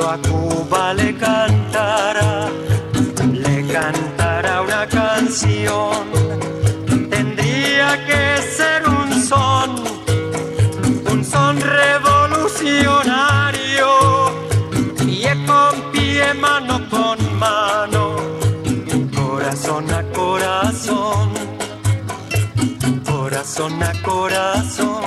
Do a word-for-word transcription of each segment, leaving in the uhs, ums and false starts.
yo a Cuba le cantara, le cantara una canción, tendría que ser un son, un son revolucionario, pie con pie, mano con mano, corazón a corazón, corazón a corazón,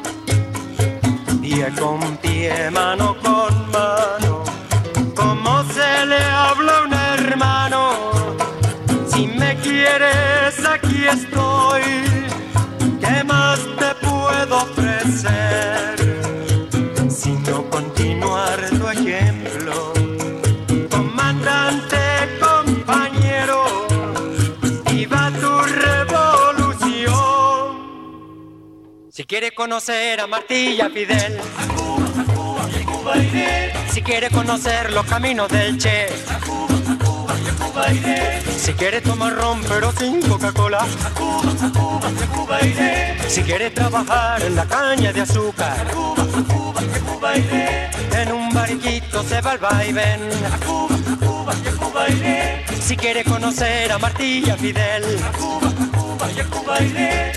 pie con pie, mano con mano, como se le habla a un hermano. Si me quieres, aquí estoy, ¿qué más te puedo ofrecer? Sino continuar tu ejemplo, comandante, compañero, viva tu revolución. Si quiere conocer a Martí y a Fidel, A Cuba, a Cuba, y a Cuba iré. si quiere conocer los caminos del Che, A Cuba, a Cuba, y a Cuba iré. si quiere tomar ron pero sin Coca-Cola, A Cuba, a Cuba, y a Cuba iré. si quiere trabajar en la caña de azúcar, A Cuba, a Cuba, y a Cuba iré. en un barquito se va al vaivén. A Cuba, a Cuba, y a Cuba iré. Si quiere conocer a Martí y a Fidel, A Cuba, a Cuba, y a Cuba iré.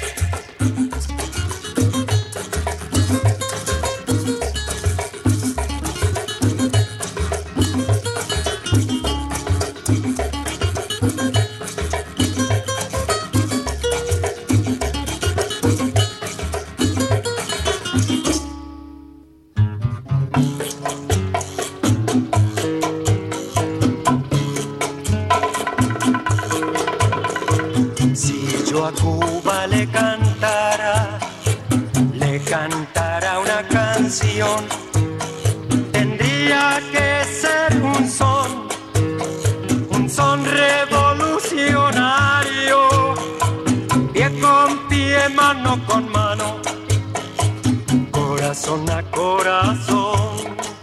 si yo a Cuba le cantara, le cantara una canción, tendría que ser un son, un son revolucionario, pie con pie, mano con mano, corazón a corazón,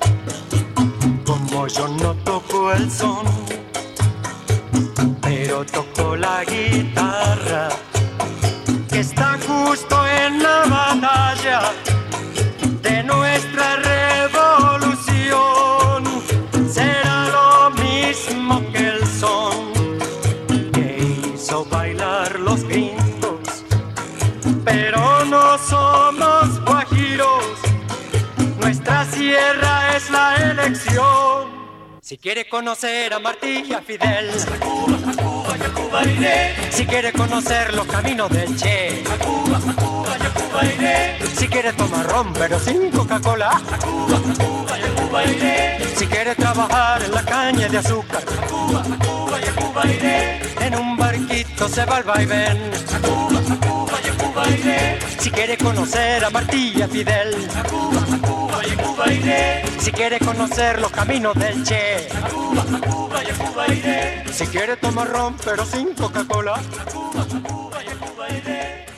como yo no toco el son, pero toco la guitarra, que está justo en la batalla de nuestra revolución. Será lo mismo que el son que hizo bailar los gringos, pero no somos guajiros, nuestra sierra es la elección. Si quiere conocer a Martí y a Fidel, A Cuba, a Cuba, y a Cuba iré. si quiere conocer los caminos del Che, A Cuba, a Cuba, y a Cuba iré. si quiere tomar ron pero sin Coca-Cola, A Cuba, a Cuba, y a Cuba iré. si quiere trabajar en la caña de azúcar, A Cuba, a Cuba, y a Cuba iré. en un barquito se va al vaivén. A Cuba, a Cuba, y a Cuba iré. Si quiere conocer a Martí y a Fidel, A Cuba, a Cuba, y a Cuba iré. si quiere conocer los caminos del Che, A Cuba, a Cuba, y a Cuba iré. si quiere tomar ron pero sin Coca-Cola, A Cuba, a Cuba, y a Cuba iré.